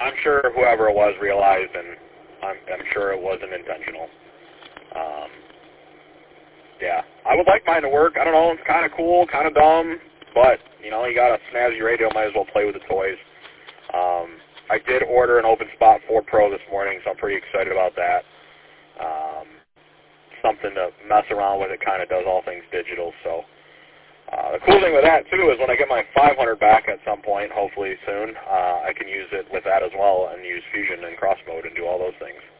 I'm sure whoever it was realized, and I'm sure it wasn't intentional. Yeah, I would like mine to work. I don't know, it's kind of cool, kind of dumb, but, you know, you got a snazzy radio, might as well play with the toys. I did order an OpenSpot 4 Pro this morning, so I'm pretty excited about that. Something to mess around with. It kind of does all things digital, so. The cool thing with that, too, is when I get my 500 back at some point, hopefully soon, I can use it with that as well and use Fusion and Cross Mode and do all those things.